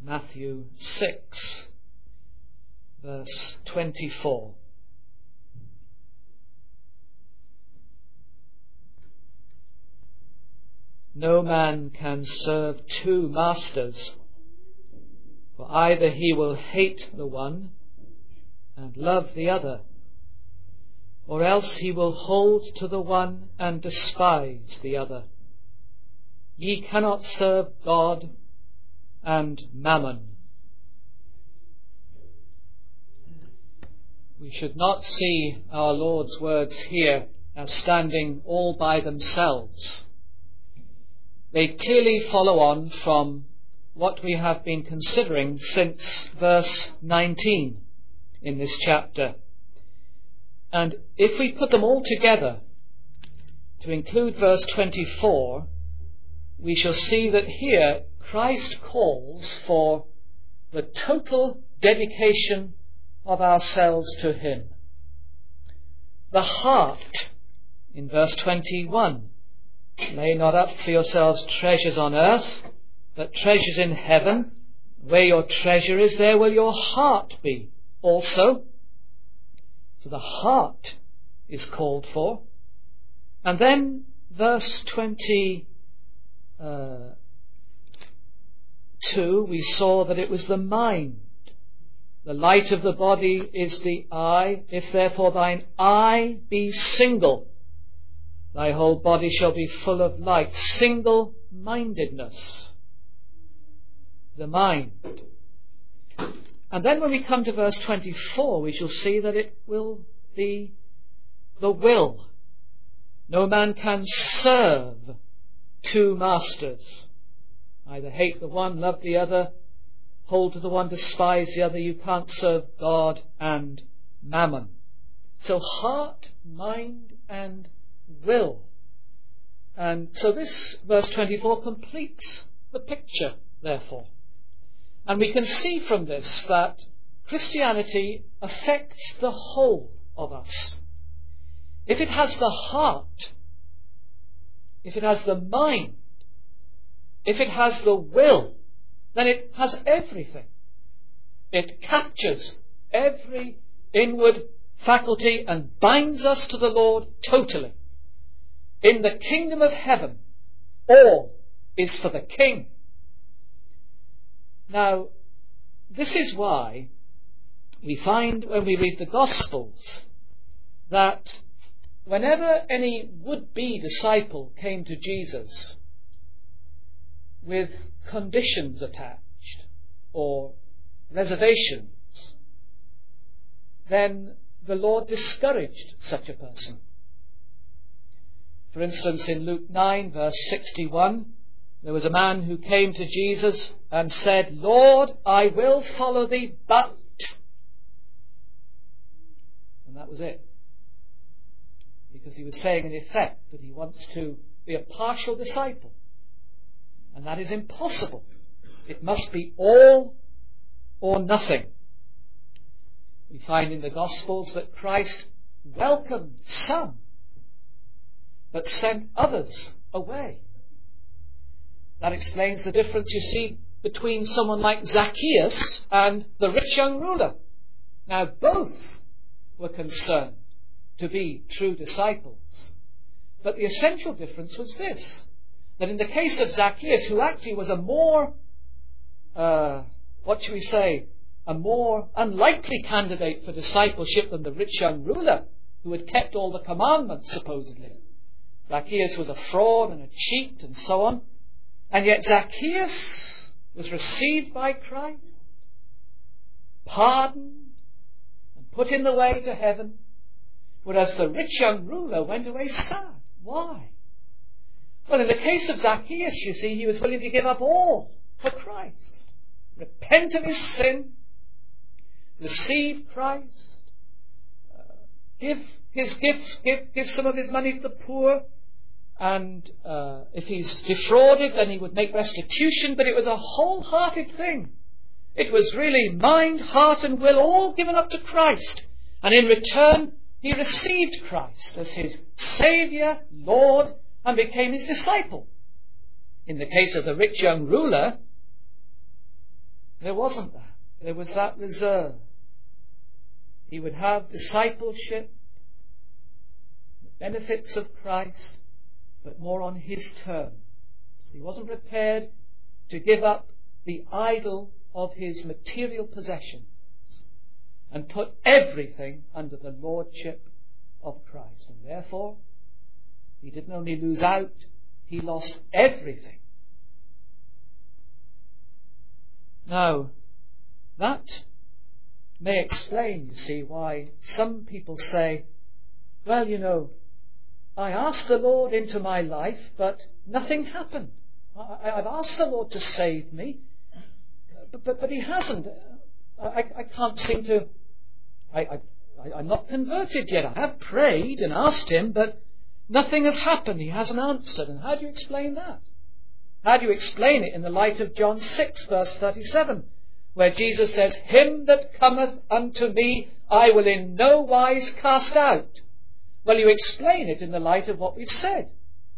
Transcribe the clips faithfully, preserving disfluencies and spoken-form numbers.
Matthew six, verse twenty-four. No man can serve two masters, for either he will hate the one and love the other, or else he will hold to the one and despise the other. Ye cannot serve God and mammon. We should not see our Lord's words here as standing all by themselves. They clearly follow on from what we have been considering since verse nineteen in this chapter. And if we put them all together to include verse twenty-four, we shall see that here Christ calls for the total dedication of ourselves to Him. The heart, in verse twenty-one, lay not up for yourselves treasures on earth, but treasures in heaven. Where your treasure is, there will your heart be also. So the heart is called for. And then verse twenty-two, we saw that it was the mind. The light of the body is the eye. If therefore thine eye be single, thy whole body shall be full of light. Single-mindedness. The mind. And then when we come to verse twenty-four, we shall see that it will be the will. No man can serve two masters. Either hate the one, love the other, hold to the one, despise the other. You can't serve God and mammon. So heart, mind, and will. And so this verse twenty-four completes the picture, therefore. And we can see from this that Christianity affects the whole of us. If it has the heart, if it has the mind, if it has the will, then it has everything. It captures every inward faculty and binds us to the Lord totally. In the kingdom of heaven, all is for the King. Now, this is why we find when we read the Gospels that whenever any would-be disciple came to Jesus with conditions attached or reservations, then the Lord discouraged such a person. For instance, in Luke nine, verse sixty-one, there was a man who came to Jesus and said, Lord, I will follow thee, but... And that was it. Because he was saying in effect that he wants to be a partial disciple. And that is impossible. It must be all or nothing. We find in the Gospels that Christ welcomed some, but sent others away. That explains the difference, you see, between someone like Zacchaeus and the rich young ruler. Now, both were concerned to be true disciples. But the essential difference was this, that in the case of Zacchaeus, who actually was a more, uh, what shall we say, a more unlikely candidate for discipleship than the rich young ruler, who had kept all the commandments, supposedly. Zacchaeus was a fraud and a cheat and so on. And yet Zacchaeus was received by Christ, pardoned, and put in the way to heaven, whereas the rich young ruler went away sad. Why? Well, in the case of Zacchaeus, you see, he was willing to give up all for Christ, repent of his sin, receive Christ, uh, give his gifts, give, give some of his money to the poor, and uh, if he's defrauded, then he would make restitution, but it was a wholehearted thing. It was really mind, heart and will all given up to Christ. And in return, he received Christ as his Saviour, Lord, and became his disciple. In the case of the rich young ruler, There wasn't that. There was that reserve. He would have discipleship, the benefits of Christ, but more on his terms. He wasn't prepared to give up the idol of his material possessions and put everything under the lordship of Christ. And therefore, he didn't only lose out, he lost everything. Now, that may explain, you see, why some people say, well, you know, I asked the Lord into my life, but nothing happened. I, I've asked the Lord to save me, but, but, but he hasn't. I, I can't seem to... I, I, I'm not converted yet. I have prayed and asked him, but nothing has happened. He hasn't answered. And how do you explain that? How do you explain it in the light of John six, verse thirty-seven, where Jesus says, him that cometh unto me I will in no wise cast out? Well, you explain it in the light of what we've said.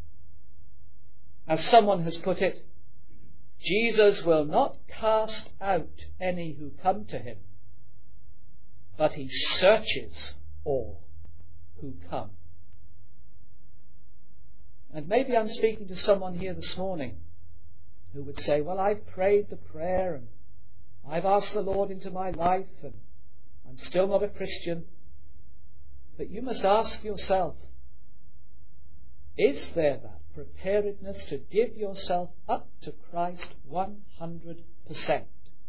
As someone has put it, Jesus will not cast out any who come to him, but he searches all who come. And maybe I'm speaking to someone here this morning who would say, well, I've prayed the prayer and I've asked the Lord into my life and I'm still not a Christian. But you must ask yourself, is there that preparedness to give yourself up to Christ one hundred percent?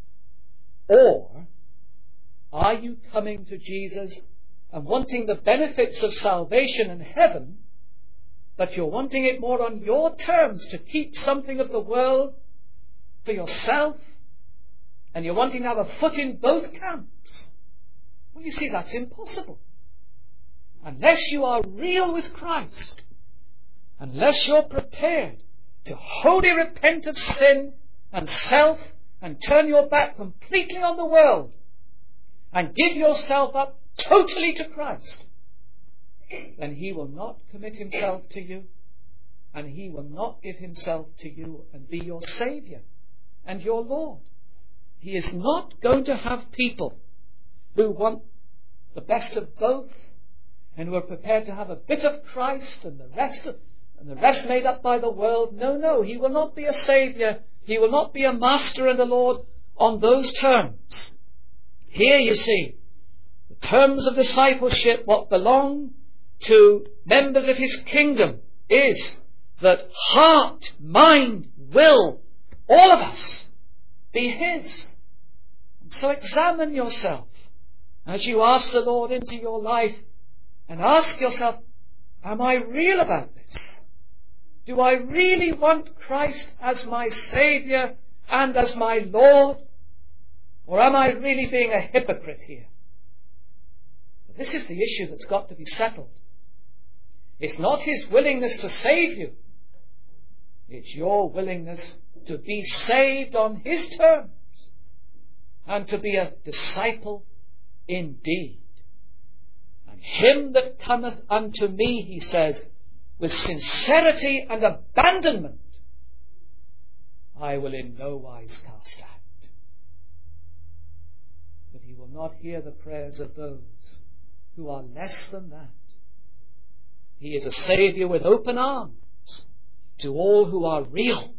Or are you coming to Jesus and wanting the benefits of salvation and heaven, but you're wanting it more on your terms to keep something of the world for yourself, and you're wanting to have a foot in both camps? Well, you see, that's impossible. Unless you are real with Christ, unless you're prepared to wholly repent of sin and self and turn your back completely on the world and give yourself up totally to Christ, then he will not commit himself to you, and he will not give himself to you and be your Saviour and your Lord. He is not going to have people who want the best of both and who are prepared to have a bit of Christ and the rest of, and the rest made up by the world. No, no, he will not be a Saviour. He will not be a Master and a Lord on those terms. Here you see, the terms of discipleship, what belong to members of his kingdom, is that heart, mind, will, all of us, be his. And so examine yourself as you ask the Lord into your life and ask yourself, am I real about this? Do I really want Christ as my Saviour and as my Lord? Or am I really being a hypocrite here? But this is the issue that's got to be settled. It's not his willingness to save you. It's your willingness to be saved on his terms and to be a disciple indeed. And him that cometh unto me, he says, with sincerity and abandonment, I will in no wise cast out. But he will not hear the prayers of those who are less than that. He is a Saviour with open arms to all who are real.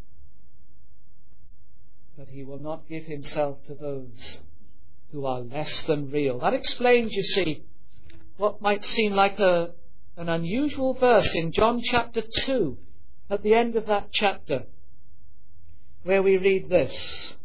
But he will not give himself to those who are less than real. That explains, you see, what might seem like a, an unusual verse in John chapter two, at the end of that chapter, where we read this.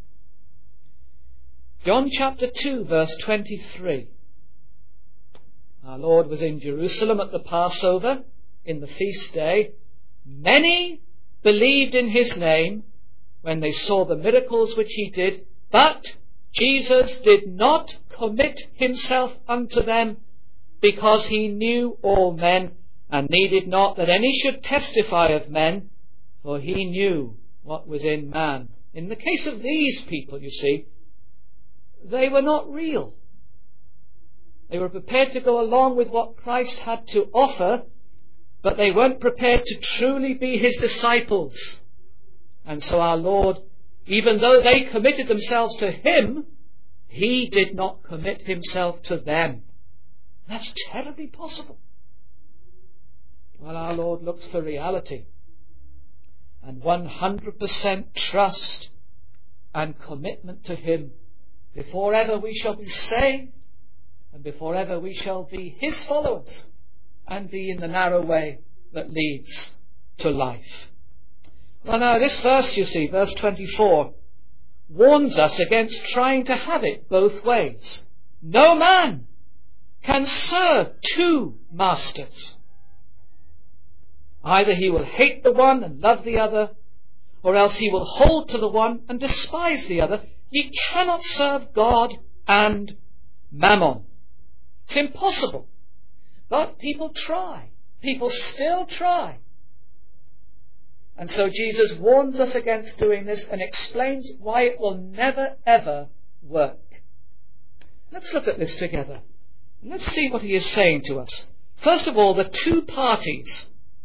John chapter two, verse twenty-three. Our Lord was in Jerusalem at the Passover, in the feast day. Many believed in his name when they saw the miracles which he did, but Jesus did not commit himself unto them, because he knew all men, and needed not that any should testify of men, for he knew what was in man. In the case of these people, you see, they were not real. They were prepared to go along with what Christ had to offer, but they weren't prepared to truly be his disciples. And so our Lord Even though they committed themselves to him, he did not commit himself to them. That's terribly possible. Well, our Lord looks for reality and one hundred percent trust and commitment to him before ever we shall be saved and before ever we shall be his followers and be in the narrow way that leads to life. Well, now this verse, you see, verse twenty-four, warns us against trying to have it both ways. No man can serve two masters. Either he will hate the one and love the other, or else he will hold to the one and despise the other. Ye cannot serve God and mammon. It's impossible. But people try. People still try. And so Jesus warns us against doing this and explains why it will never ever work. Let's look at this together. Let's see what he is saying to us. First of all, the two parties.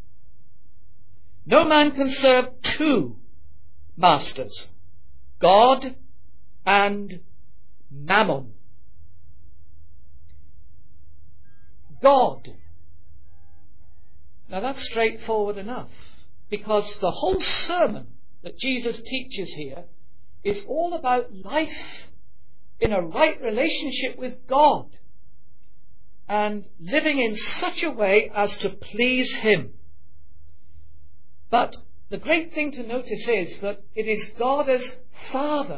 No man can serve two masters, God and mammon. God. Now that's straightforward enough, because the whole sermon that Jesus teaches here is all about life in a right relationship with God and living in such a way as to please him. But the great thing to notice is that it is God as Father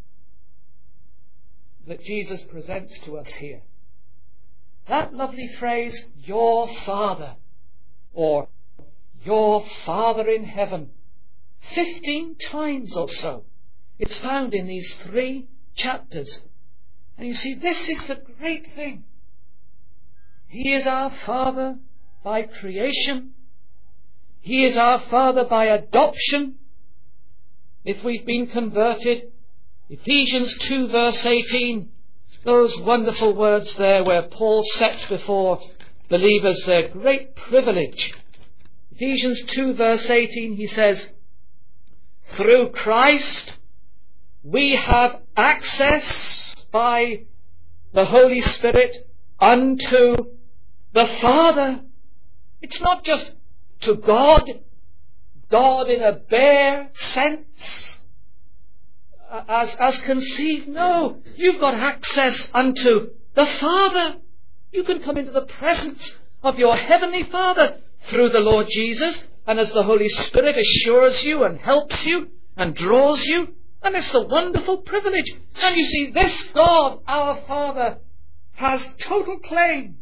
that Jesus presents to us here. That lovely phrase, your Father, or your Father in heaven, fifteen times or so. It's found in these three chapters. And you see, this is the great thing. He is our Father by creation. He is our Father by adoption, if we've been converted. Ephesians two verse eighteen, those wonderful words there where Paul sets before believers their great privilege. Ephesians two verse eighteen, he says, through Christ we have access by the Holy Spirit unto the Father. It's not just to God, God in a bare sense, as, as conceived. No, you've got access unto the Father. You can come into the presence of your Heavenly Father through the Lord Jesus, and as the Holy Spirit assures you and helps you and draws you, and it's a wonderful privilege. And you see, this God, our Father, has total claims.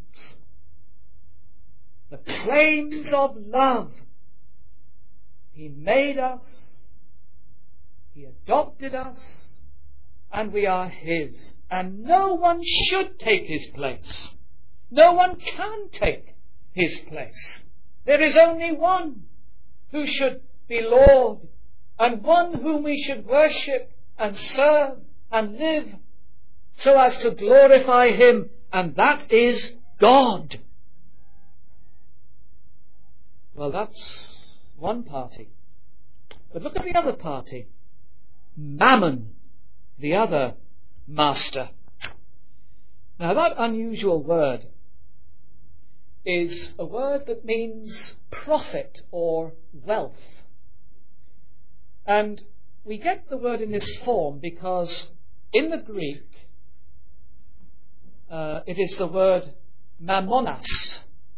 The claims of love. He made us, He adopted us, and we are His. And no one should take His place. No one can take His place. There is only one who should be Lord, and one whom we should worship and serve and live so as to glorify Him, and that is God. Well, that's one party. But look at the other party. Mammon, the other master. Now that unusual word is a word that means profit or wealth. And we get the word in this form because in the Greek uh, it is the word mammonas.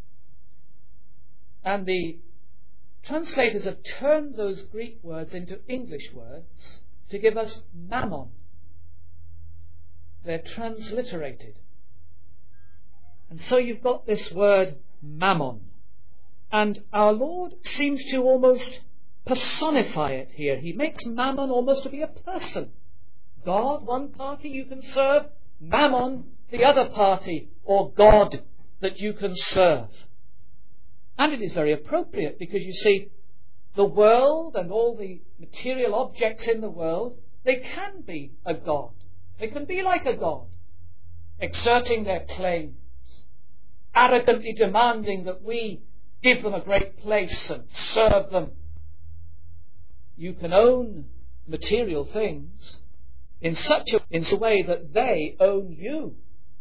And the translators have turned those Greek words into English words to give us mammon. They're transliterated. And so you've got this word mammon. And our Lord seems to almost personify it here. He makes mammon almost to be a person. God, one party you can serve. Mammon, the other party, or God that you can serve. And it is very appropriate because, you see, the world and all the material objects in the world, they can be a god. They can be like a god, exerting their claims, arrogantly demanding that we give them a great place and serve them. You can own material things in such a, in a way that they own you.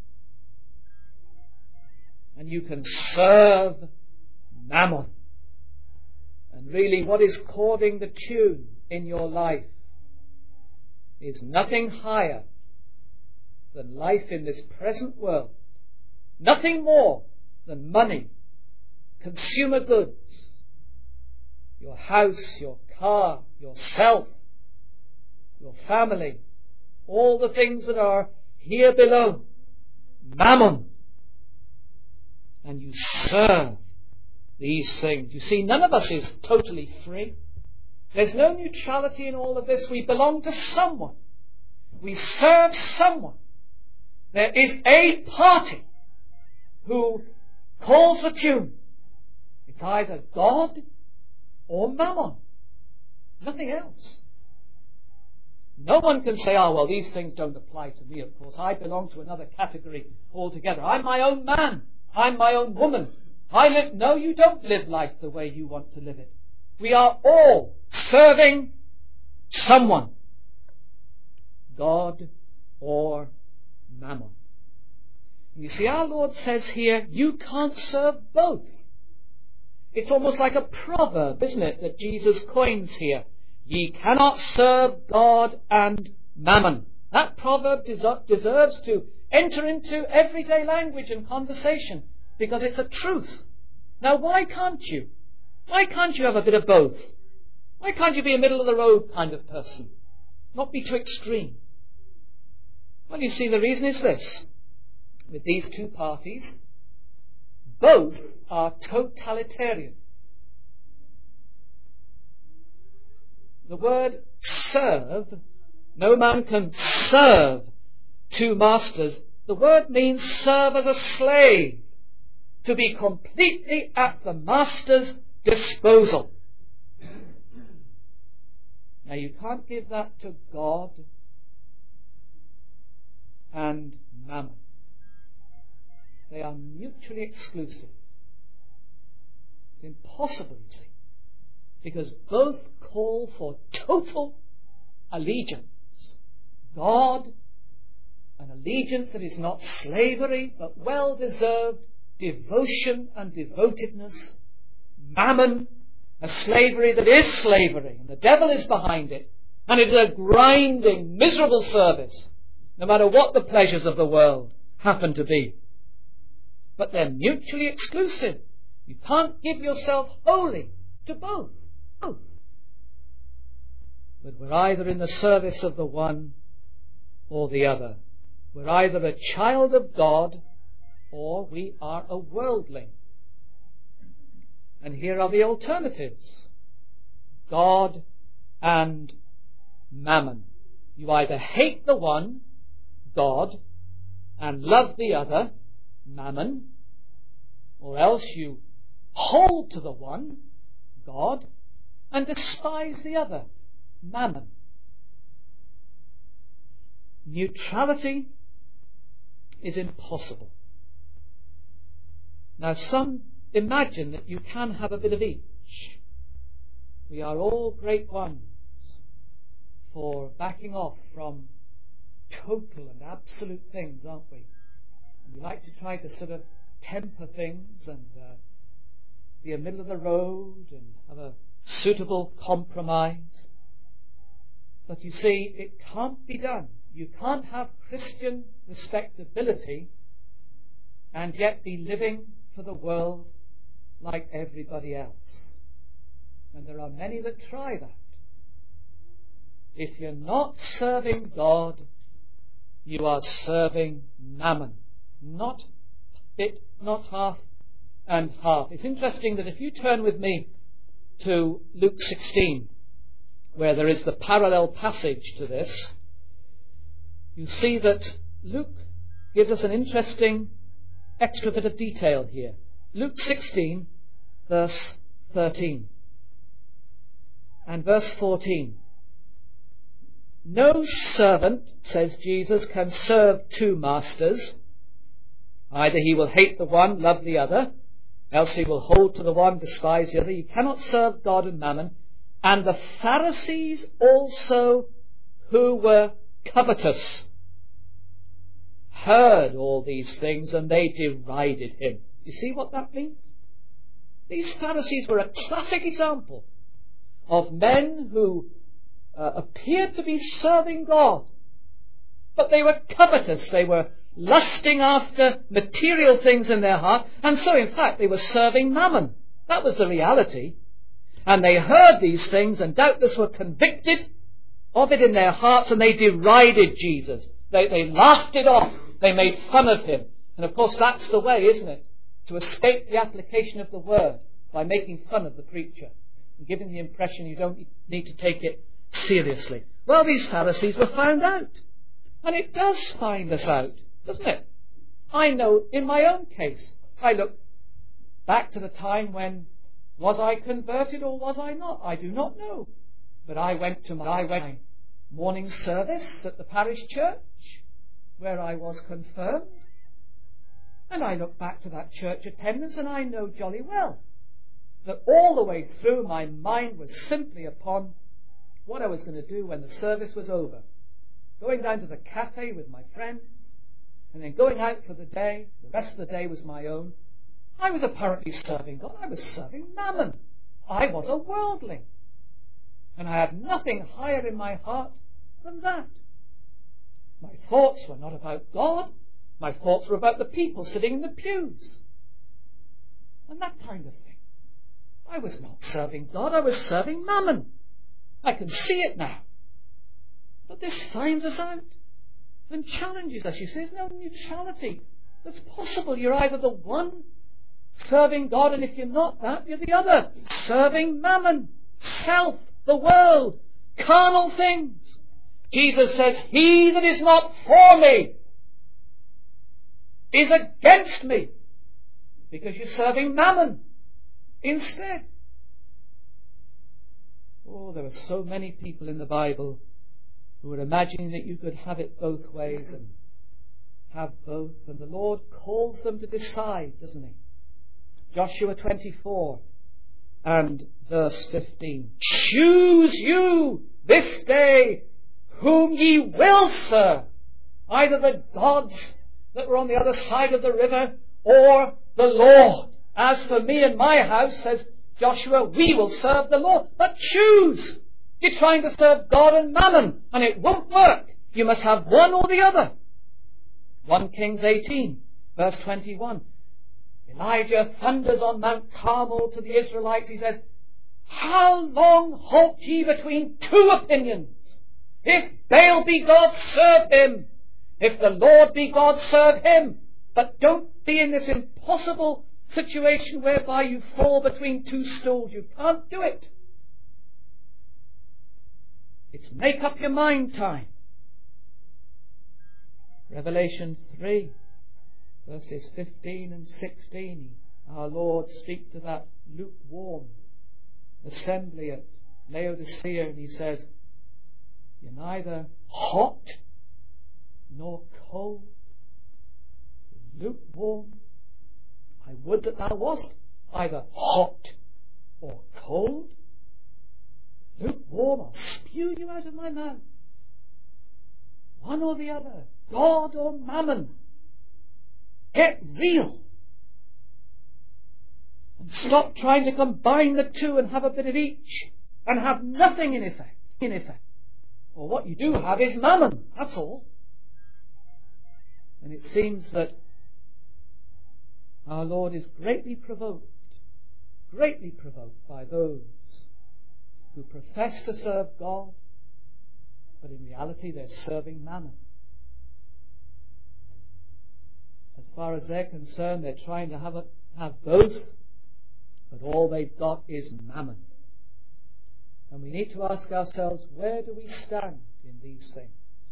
And you can serve mammon. And really what is causing the tune in your life is nothing higher than life in this present world. Nothing more than money, consumer goods, your house, your car, yourself, your family, all the things that are here below, mammon. And you serve these things. You see, none of us is totally free. There's no neutrality in all of this. We belong to someone. We serve someone. There is a party who calls the tune. It's either God or mammon. Nothing else. No one can say, oh, well, these things don't apply to me, of course. I belong to another category altogether. I'm my own man. I'm my own woman. I live... No, you don't live life the way you want to live it. We are all serving someone. God or mammon. And you see, our Lord says here, you can't serve both. It's almost like a proverb, isn't it, that Jesus coins here. Ye cannot serve God and mammon. That proverb des- deserves to enter into everyday language and conversation because it's a truth. Now, why can't you? Why can't you have a bit of both? Why can't you be a middle-of-the-road kind of person? Not be too extreme. Well, you see, the reason is this. With these two parties, both are totalitarian. The word serve, no man can serve two masters. The word means serve as a slave, to be completely at the master's disposal. Now you can't give that to God and mammon. They are mutually exclusive. It's impossible, you see, because both call for total allegiance. God, an allegiance that is not slavery, but well-deserved devotion and devotedness. Mammon, a slavery that is slavery, and the devil is behind it, and it is a grinding, miserable service, no matter what the pleasures of the world happen to be. But they're mutually exclusive. You can't give yourself wholly to both. Both. But we're either in the service of the one or the other. We're either a child of God or we are a worldling. And here are the alternatives. God and mammon. You either hate the one, God, and love the other, mammon, or else you hold to the one, God, and despise the other, mammon. Neutrality is impossible. Now some imagine that you can have a bit of each. We are all great ones for backing off from total and absolute things, aren't we? And we like to try to sort of temper things and uh, be a middle of the road and have a suitable compromise. But you see, it can't be done. You can't have Christian respectability and yet be living for the world like everybody else. And there are many that try that. If you're not serving God, you are serving mammon. Not bit, not half and half. It's interesting that if you turn with me to Luke sixteen, where there is the parallel passage to this, you see that Luke gives us an interesting extra bit of detail here. Luke sixteen, verse thirteen and verse fourteen. No servant, says Jesus, can serve two masters. Either he will hate the one, love the other, else he will hold to the one, despise the other. You cannot serve God and mammon. And the Pharisees also, who were covetous, heard all these things, and they derided him. You see what that means? These Pharisees were a classic example of men who uh, appeared to be serving God, but they were covetous. They were lusting after material things in their heart, and so in fact they were serving mammon. That was the reality. And they heard these things and doubtless were convicted of it in their hearts, and they derided Jesus. They, they laughed it off. They made fun of him. And of course that's the way, isn't it? To escape the application of the word by making fun of the preacher and giving the impression you don't need to take it seriously. Well, these Pharisees were found out. And it does find us out, doesn't it? I know in my own case, I look back to the time when, was I converted or was I not? I do not know. But I went to my, I went to my morning service at the parish church where I was confirmed. And I look back to that church attendance, and I know jolly well that all the way through my mind was simply upon what I was going to do when the service was over. Going down to the cafe with my friends, and then going out for the day. The rest of the day was my own. I was apparently serving God. I was serving mammon. I was a worldling. And I had nothing higher in my heart than that. My thoughts were not about God. My thoughts were about the people sitting in the pews. And that kind of thing. I was not serving God. I was serving mammon. I can see it now. But this finds us out and challenges us. You see, there's no neutrality that's possible. You're either the one serving God, and if you're not that, you're the other. Serving mammon, self, the world, carnal things. Jesus says, he that is not for me is against me, because you're serving mammon instead. Oh, there are so many people in the Bible who are imagining that you could have it both ways and have both, and the Lord calls them to decide, doesn't he? Joshua twenty-four and verse fifteen. Choose you this day whom ye will serve, either the gods that were on the other side of the river or the Lord. As for me and my house, says Joshua, we will serve the Lord. But choose. You're trying to serve God and mammon, and it won't work. You must have one or the other. First Kings eighteen, verse twenty-one. Elijah thunders on Mount Carmel to the Israelites. He says, how long halt ye between two opinions? If Baal be God, serve him. If the Lord be God, serve him. But don't be in this impossible situation whereby you fall between two stools. You can't do it. It's make up your mind time. Revelation three, verses fifteen and sixteen. Our Lord speaks to that lukewarm assembly at Laodicea, and he says, you're neither hot nor cold. You're lukewarm. I would that thou wast either hot or cold. Lukewarm, I'll spew you out of my mouth. One or the other, God or mammon. Get real. And stop trying to combine the two and have a bit of each and have nothing in effect. In effect. Or what you do have is mammon, that's all. And it seems that our Lord is greatly provoked, greatly provoked by those who profess to serve God, but in reality they're serving mammon. As far as they're concerned, they're trying to have, a, have both, but all they've got is mammon. And we need to ask ourselves, where do we stand in these things?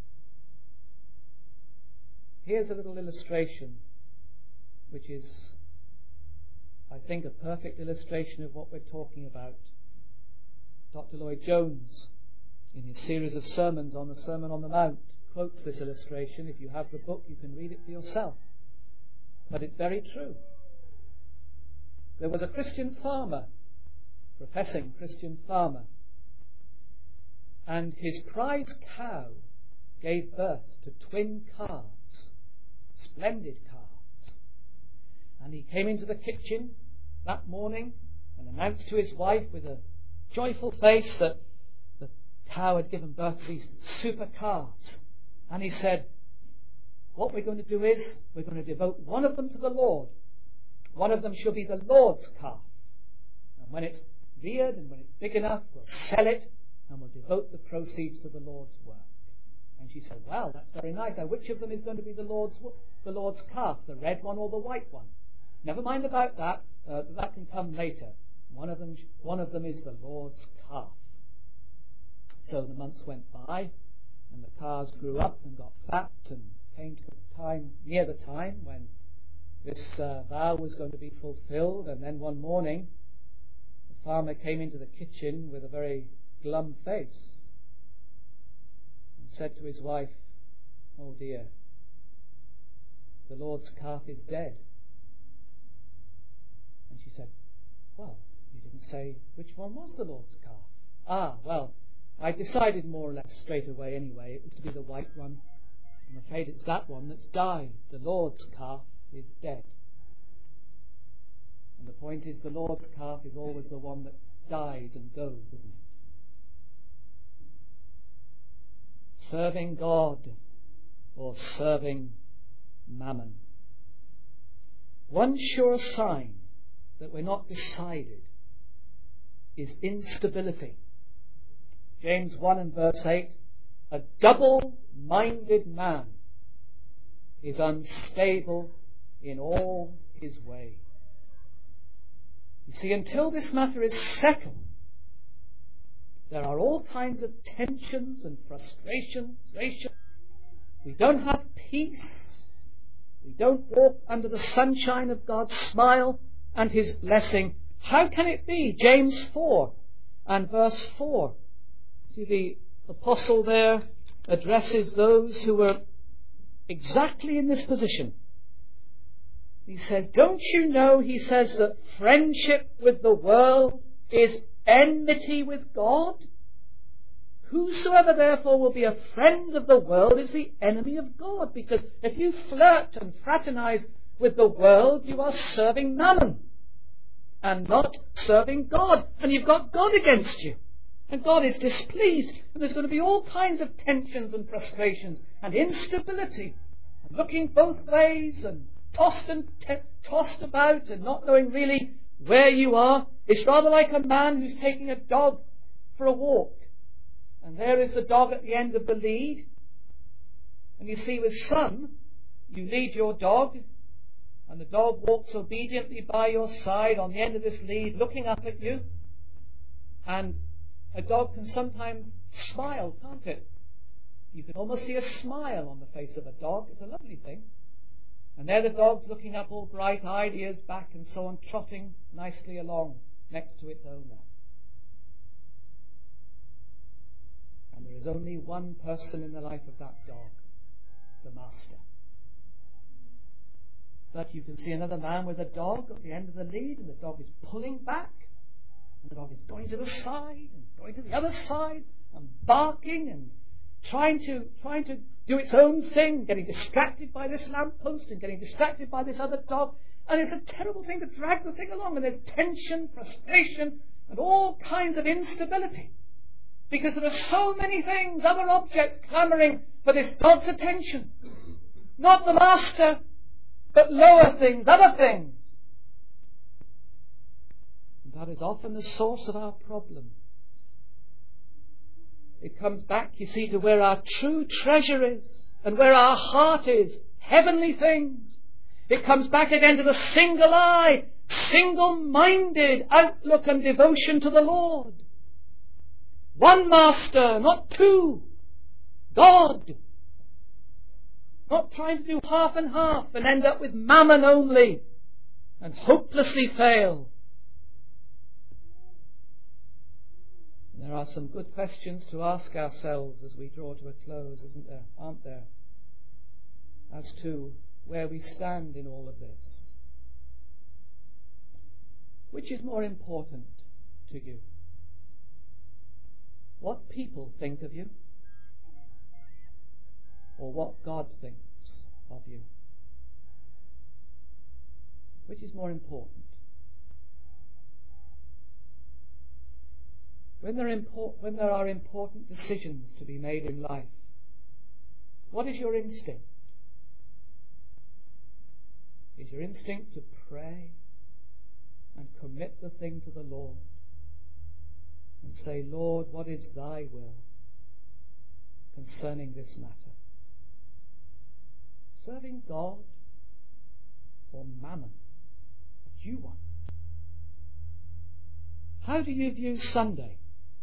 Here's a little illustration, which is, I think, a perfect illustration of what we're talking about. Doctor Lloyd-Jones, in his series of sermons on the Sermon on the Mount, quotes this illustration. If you have the book, you can read it for yourself. But it's very true. There was a Christian farmer, professing Christian farmer, and his prize cow gave birth to twin calves, splendid calves. And he came into the kitchen that morning and announced to his wife with a joyful face that the cow had given birth to these super calves. And he said, what we're going to do is we're going to devote one of them to the Lord. One of them shall be the Lord's calf. And when it's reared and when it's big enough, we'll sell it and we'll devote the proceeds to the Lord's work. And she said, well, that's very nice. Now, which of them is going to be the Lord's the Lord's calf, the red one or the white one? Never mind about that. Uh, that can come later. One of them, one of them is the Lord's calf. So the months went by, and the calves grew up and got fat, and came to the time, near the time when this uh, vow was going to be fulfilled. And then one morning, the farmer came into the kitchen with a very glum face and said to his wife, oh dear, the Lord's calf is dead. And she said, well, you didn't say which one was the Lord's calf. Ah, well, I decided more or less straight away anyway, it was to be the white one. I'm afraid it's that one that's died. The Lord's calf is dead. And the point is, the Lord's calf is always the one that dies and goes, isn't it? Serving God or serving mammon. One sure sign that we're not decided is instability. James one and verse eight, a double-minded man is unstable in all his ways. You see, until this matter is settled, there are all kinds of tensions and frustrations. We don't have peace. We don't walk under the sunshine of God's smile and His blessing. How can it be? James four and verse four. See, the apostle there addresses those who were exactly in this position. He says, don't you know, he says, that friendship with the world is enmity with God? Whosoever therefore will be a friend of the world is the enemy of God. Because if you flirt and fraternize with the world, you are serving mammon and not serving God. And you've got God against you. And God is displeased. And there's going to be all kinds of tensions and frustrations and instability. And looking both ways and tossed and te- tossed about and not knowing really where you are. It's rather like a man who's taking a dog for a walk. And there is the dog at the end of the lead. And you see, with some, you lead your dog, and the dog walks obediently by your side on the end of this lead, looking up at you. And a dog can sometimes smile, can't it? You can almost see a smile on the face of a dog. It's a lovely thing. And there the dog's looking up all bright-eyed, ears back and so on, trotting nicely along next to its owner. And there is only one person in the life of that dog, the master. But you can see another man with a dog at the end of the lead, and the dog is pulling back, and the dog is going to the side and going to the other side and barking and trying to trying to do its own thing, getting distracted by this lamppost and getting distracted by this other dog. And it's a terrible thing to drag the thing along, and there's tension, frustration, and all kinds of instability. Because there are so many things, other objects clamouring for this dog's attention. Not the master, but lower things, other things. And that is often the source of our problem. It comes back, you see, to where our true treasure is and where our heart is, heavenly things. It comes back again to the single eye, single-minded outlook and devotion to the Lord. One master, not two. God. Not trying to do half and half and end up with mammon only and hopelessly fail. There are some good questions to ask ourselves as we draw to a close, isn't there? Aren't there? As to where we stand in all of this. Which is more important to you? what people think of you or what God thinks of you? Which is more important? When there, import, when there are important decisions to be made in life, what is your instinct? Is your instinct to pray and commit the thing to the Lord and say, Lord, what is thy will concerning this matter? Serving God or mammon? What you want? How do you view Sunday?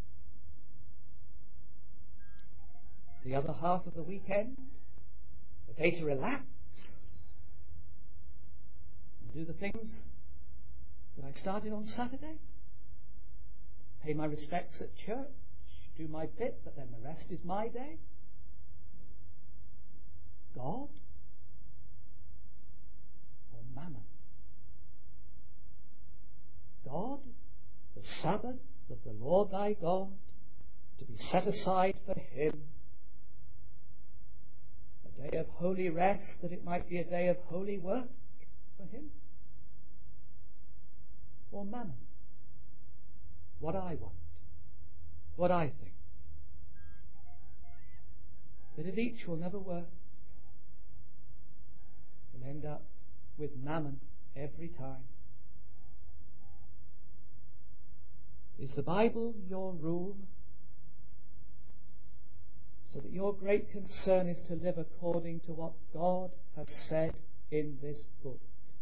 The other half of the weekend? The day to relax and do the things that I started on Saturday? Pay my respects at church, do my bit, but then the rest is my day? God or mammon? God, the Sabbath of the Lord thy God, to be set aside for him, a day of holy rest, that it might be a day of holy work for him? Or mammon? What I want, what I think. Bit of each will never work. You'll end up with mammon every time. Is the Bible your rule, so that your great concern is to live according to what God has said in this book?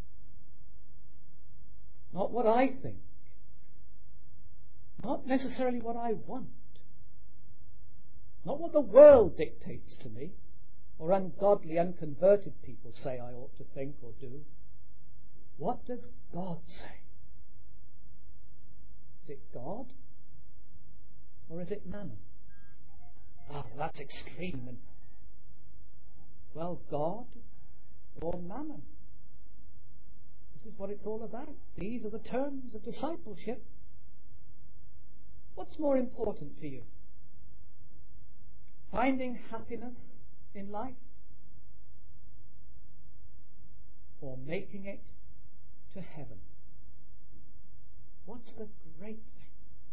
Not what I think, not necessarily what I want, not what the world dictates to me, or ungodly, unconverted people say I ought to think or do. What does God say? Is it God? Or is it mammon? Ah, well, that's extreme. And, well, God or mammon? This is what it's all about. These are the terms of discipleship. What's more important to you? Finding happiness in life? Or making it to heaven? What's the great thing?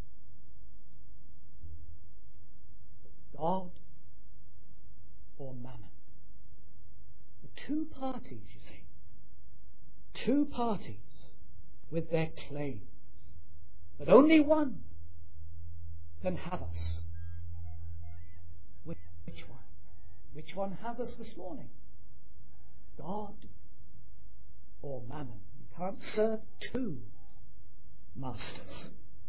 God or mammon? The two parties, you see. Two parties with their claims. But only one can have us. Which one? Which one has us this morning? God or mammon? You can't serve two masters.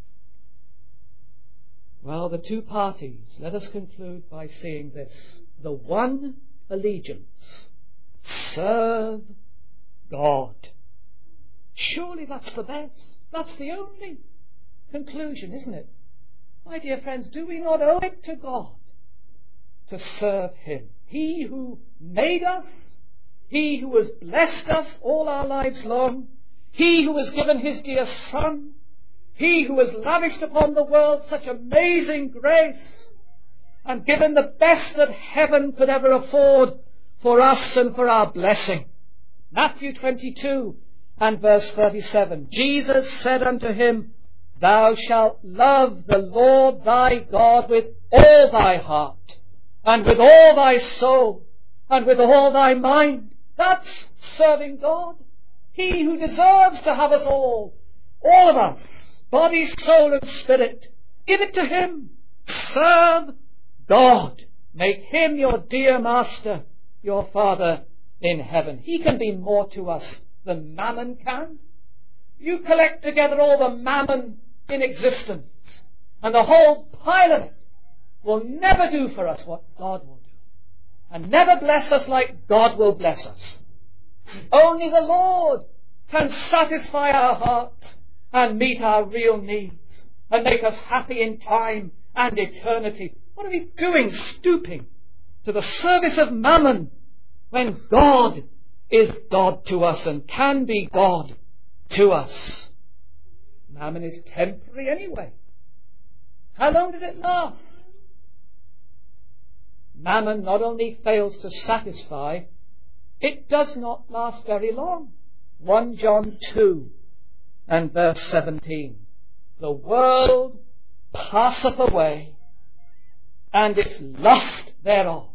Well, the two parties, let us conclude by seeing this. The one allegiance, serve God. Surely that's the best. That's the only conclusion, isn't it? My dear friends, do we not owe it to God to serve him? He who made us, he who has blessed us all our lives long, he who has given his dear Son, he who has lavished upon the world such amazing grace and given the best that heaven could ever afford for us and for our blessing. Matthew twenty-two and verse thirty-seven. Jesus said unto him, Thou shalt love the Lord thy God with all thy heart, and with all thy soul, and with all thy mind. That's serving God. He who deserves to have us all, all of us, body, soul and spirit, give it to him. Serve God. Make him your dear master, your Father in heaven. He can be more to us than mammon can. You collect together all the mammon in existence, and the whole pile of it will never do for us what God will do, and never bless us like God will bless us. Only the Lord can satisfy our hearts and meet our real needs and make us happy in time and eternity. What are we doing stooping to the service of mammon when God is God to us and can be God to us? Mammon is temporary anyway. How long does it last? Mammon not only fails to satisfy, it does not last very long. First John two and verse seventeen. The world passeth away, and its lust thereof.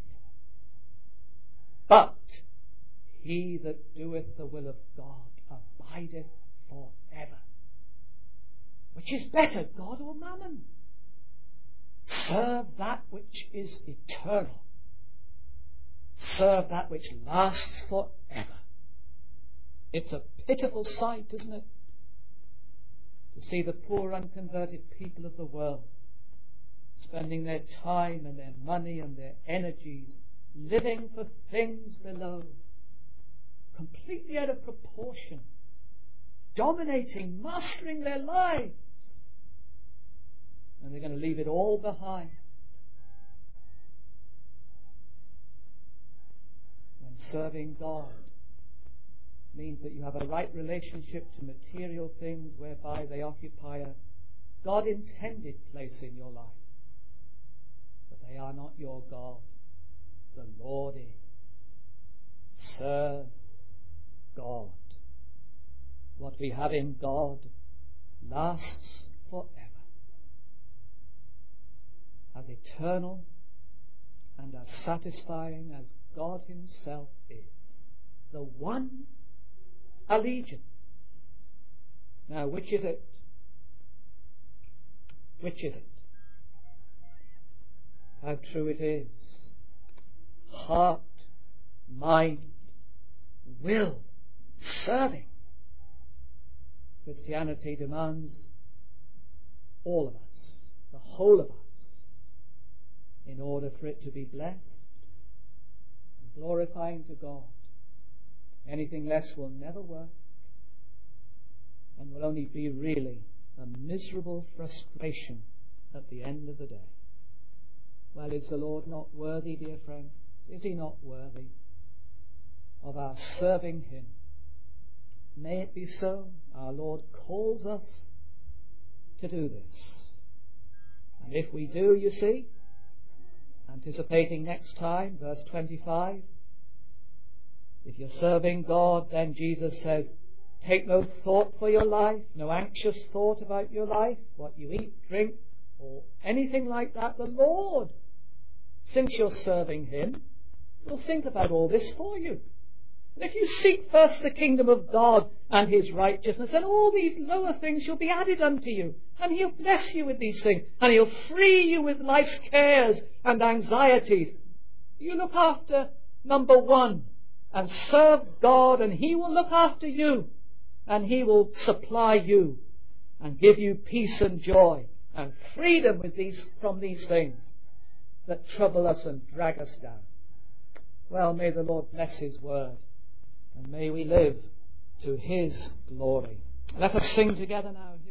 But he that doeth the will of God abideth forever. Which is better, God or mammon? Serve that which is eternal. Serve that which lasts forever. It's a pitiful sight, isn't it? To see the poor unconverted people of the world spending their time and their money and their energies living for things below, completely out of proportion, dominating, mastering their lives. And they're going to leave it all behind. When serving God means that you have a right relationship to material things whereby they occupy a God-intended place in your life. But they are not your God. The Lord is. Serve God. What we have in God lasts forever. As eternal and as satisfying as God himself is. The one allegiance. Now, which is it? Which is it? How true it is. Heart, mind, will, serving. Christianity demands all of us, the whole of us, in order for it to be blessed and glorifying to God. Anything less will never work and will only be really a miserable frustration at the end of the day. Well, is the Lord not worthy, dear friends? Is he not worthy of our serving him? May it be so. Our Lord calls us to do this. And if we do, you see, anticipating next time, verse twenty-five, if you're serving God, then Jesus says, take no thought for your life, no anxious thought about your life, what you eat, drink, or anything like that. The Lord, since you're serving him, will think about all this for you. And if you seek first the kingdom of God and his righteousness, then all these lower things shall be added unto you. And he'll bless you with these things. And he'll free you with life's cares and anxieties. You look after number one and serve God, and he will look after you. And he will supply you and give you peace and joy and freedom with these, from these things that trouble us and drag us down. Well, may the Lord bless his word, and may we live to his glory. Let us sing together now.